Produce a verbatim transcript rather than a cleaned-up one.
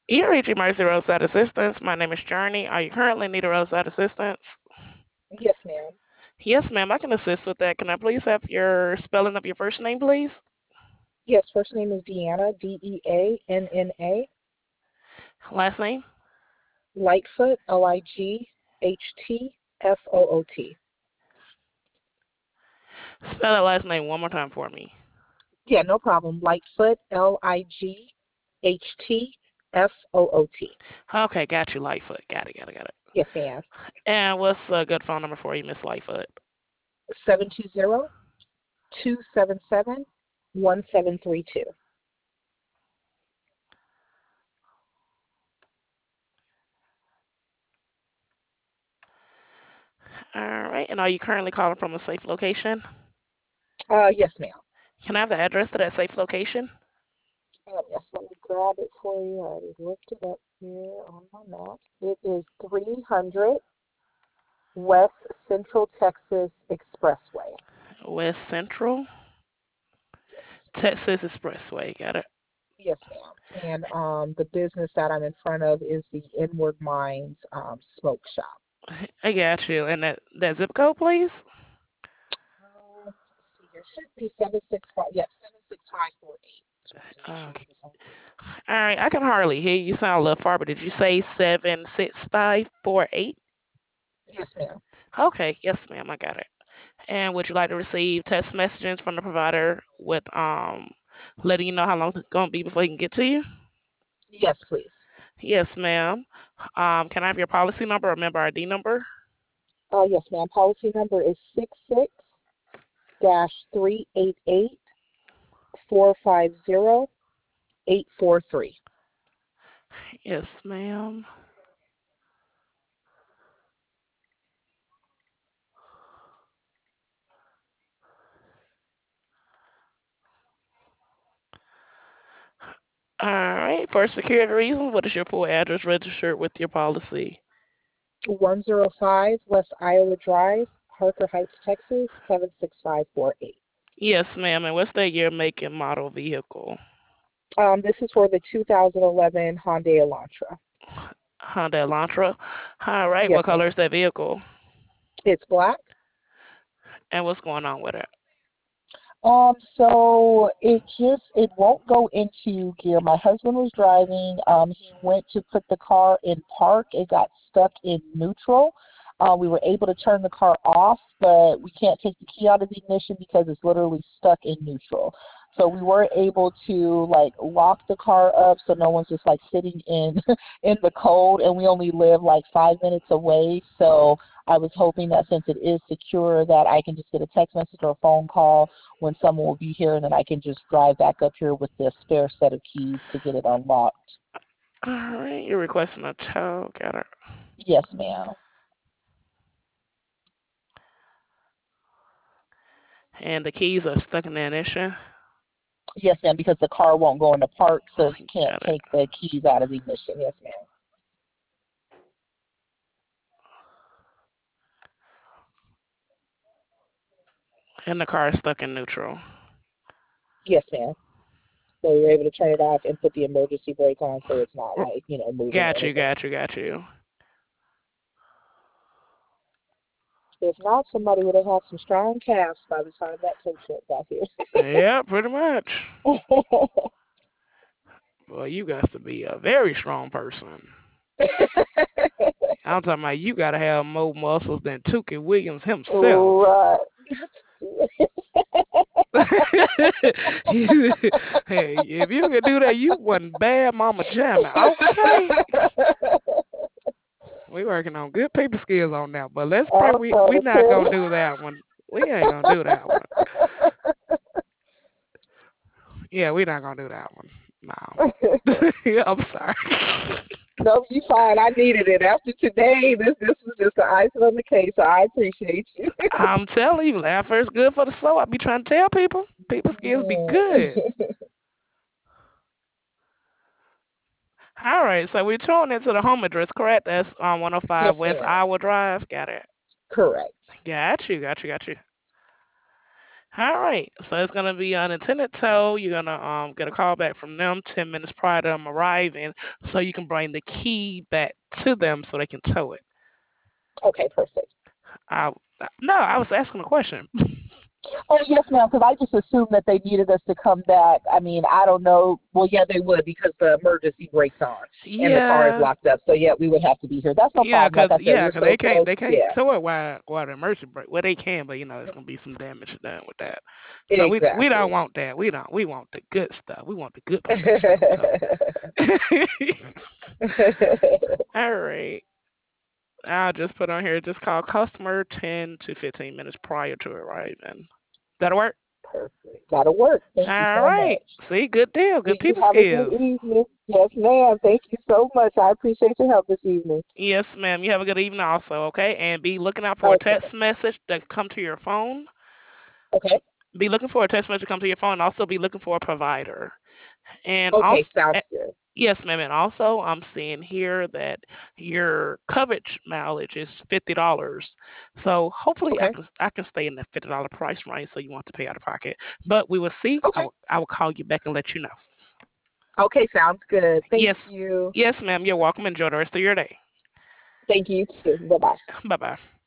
You're reaching Mercy Roadside Assistance. My name is Journey. Are you currently need a roadside assistance? Yes, ma'am. Yes, ma'am. I can assist with that. Can I please have your spelling of your first name, please? Yes, first name is Deanna, D E A N N A. Last name? Lightfoot, L I G H T F O O T. Spell that last name one more time for me. Yeah, no problem. Lightfoot, L I G H T F O O T. Okay, got you, Lightfoot. Got it, got it, got it. Yes, ma'am. And what's a good phone number for you, Miss Lightfoot? Seven two zero two seven seven one seven three two. All right. And are you currently calling from a safe location? Uh, yes, ma'am. Can I have the address to that safe location? Um, yes, let me grab it for you. I already looked it up here on my map. It is three hundred West Central Texas Expressway. West Central, Yes. Texas Expressway. Got it. Yes, ma'am. And um, the business that I'm in front of is the Inward Minds um, Smoke Shop. I got you. And that, that zip code, please? Uh, let's see here. Should be seven six five. Yep, seven six five four eight. Just wanted to make sure Okay. for some reason. All right. I can hardly hear you. You sound a little far, but did you say seven six five four eight? Yes, ma'am. Okay. Yes, ma'am. I got it. And would you like to receive text messages from the provider with um letting you know how long it's gonna be before he can get to you? Yes, please. Yes, ma'am. Um, can I have your policy number or member I D number? Uh, yes, ma'am. Policy number is six six dash three eight eight four five zero eight four three. Yes, ma'am. All right. For security reasons, what is your full address registered with your policy? one oh five West Iowa Drive, Harker Heights, Texas seven six five four eight. Yes, ma'am. And what's that year, make, and model vehicle? Um, this is for the two thousand eleven Hyundai Elantra. Honda Elantra. All right. What Yes, color ma'am. is that vehicle? It's black. And what's going on with it? Um, so it just it won't go into gear. My husband was driving. Um, he went to put the car in park. It got stuck in neutral. Uh, we were able to turn the car off, but we can't take the key out of the ignition because it's literally stuck in neutral. So we were able to like lock the car up so no one's just like sitting in in the cold, and we only live like five minutes away. So I was hoping that since it is secure that I can just get a text message or a phone call when someone will be here, and then I can just drive back up here with the spare set of keys to get it unlocked. All right. You're requesting a tow. Got it. Yes, ma'am. And the keys are stuck in the ignition. Yes, ma'am, because the car won't go into park, so you can't Got it. take the keys out of the ignition. Yes, ma'am. And the car is stuck in neutral. Yes, ma'am. So you're able to turn it off and put the emergency brake on so it's not like, you know, moving or Got you, anything. got you, got you. If not, somebody would have had some strong calves by the time that tow truck got here. Yeah, pretty much. Well, you got to be a very strong person. I'm talking about you got to have more muscles than Tukey Williams himself. Right. You- hey, if you can do that, you wasn't bad, Mama Jammy. Okay, we working on good paper skills on that, but let's pray I'm we trying we to not tell gonna you. do that one. We ain't gonna do that one. Yeah, we not gonna do that one. No, I'm sorry. No, you fine. I needed it. After today, this this was just the icing on the cake, so I appreciate you. I'm telling you, laughter is good for the soul. I be trying to tell people, people skills be good. All right, so we're tuning into the home address, correct? That's on one oh five Yes, West ma'am. Iowa Drive. Got it. Correct. Got you, got you, got you. All right, so it's gonna be unattended tow. You're gonna um get a call back from them ten minutes prior to them arriving, so you can bring the key back to them so they can tow it. Okay, perfect. I no, I was asking a question. Oh, yes, ma'am, because I just assumed that they needed us to come back. I mean, I don't know. Well, yeah, they would because the emergency brakes on and the car is Yeah, locked up. So, yeah, we would have to be here. That's no yeah, problem. Like cause I said, yeah, we're 'cause they so can't close. they can't Yeah, tow it while while the emergency brake. Well, they can, but you know it's gonna be some damage done with that. So we we don't exactly. want that. We don't. We want the good stuff. We want the good professional stuff. All right. I'll just put on here. Just call customer ten to fifteen minutes prior to arriving. That'll work. Perfect. That'll work. Thank you All so right. much. See, good deal. Well, Good you people have a good skills. evening. Yes, ma'am. Thank you so much. I appreciate your help this evening. Yes, ma'am. You have a good evening also, okay? And be looking out for a Okay. text message that come to your phone. Okay. Be looking for a text message to come to your phone and also be looking for a provider. And Okay. also, Sounds good. yes, ma'am. And also, I'm seeing here that your coverage mileage is fifty dollars. So hopefully, I Okay. can I can stay in that fifty dollar price range, so you want to pay out of pocket. But we will see. I Okay. will I will call you back and let you know. Okay. Sounds good. Thank Yes, you. yes, ma'am. You're welcome. Enjoy the rest of your day. Thank you too. Bye bye. Bye bye.